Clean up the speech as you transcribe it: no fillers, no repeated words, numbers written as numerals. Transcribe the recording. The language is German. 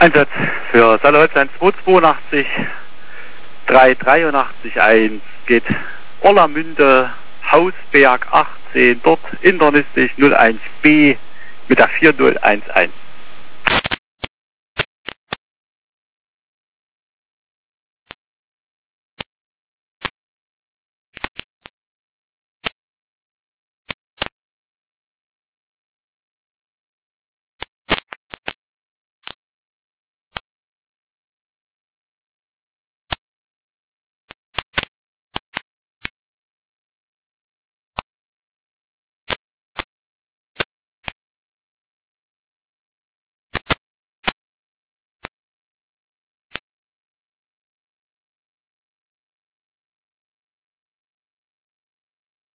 Einsatz für Saale-Holstein 282 383 1 geht Orlamünde, Hausberg 18, dort internistisch 01B mit der 4011.